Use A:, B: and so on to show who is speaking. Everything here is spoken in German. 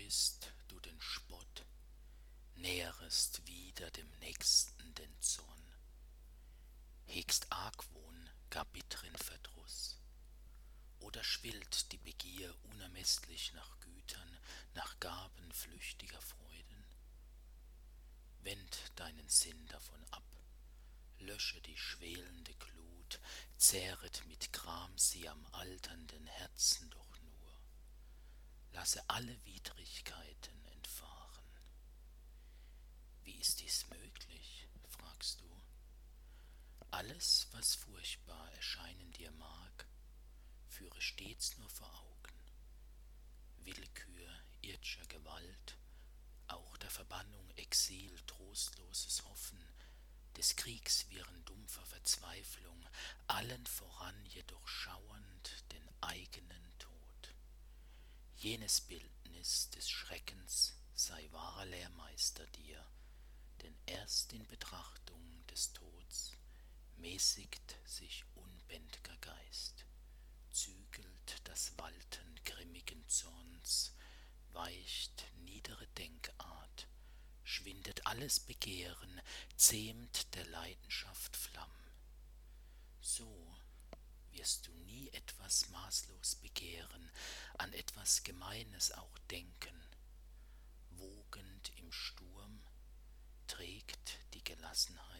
A: scheust du den Spott, nährest wieder dem Nächsten den Zorn, hegst Argwohn, gar bittren Verdruß, oder schwillt die Begier unermeßlich nach Gütern, nach Gaben flüchtiger Freuden? Wend deinen Sinn davon ab, lösche die schwelende Glut, zehret mit Gram sie am alternden Herzen doch nur, lasse alle Widrigkeiten entfahren. Wie ist dies möglich, fragst du? Alles, was furchtbar erscheinen dir mag, führe stets nur vor Augen. Willkür ird'scher Gewalt, auch der Verbannung Exil trostloses Hoffen, des Kriegs Wirren dumpfer Verzweiflung, allen voran jedoch schauernd den eigenen Tod. Jenes Bildnis des Schreckens sei wahrer Lehrmeister dir, denn erst in Betrachtung des Tods mäßigt sich unbänd'ger Geist, zügelt das Walten grimmigen Zorns, weicht niedere Denkart, schwindet alles Begehren, zähmt der Leidenschaft Flamm. So wirst du nie etwas maßlos begehren, an etwas Gemeines auch denken. Wogend im Sturm trägt die Gelassenheit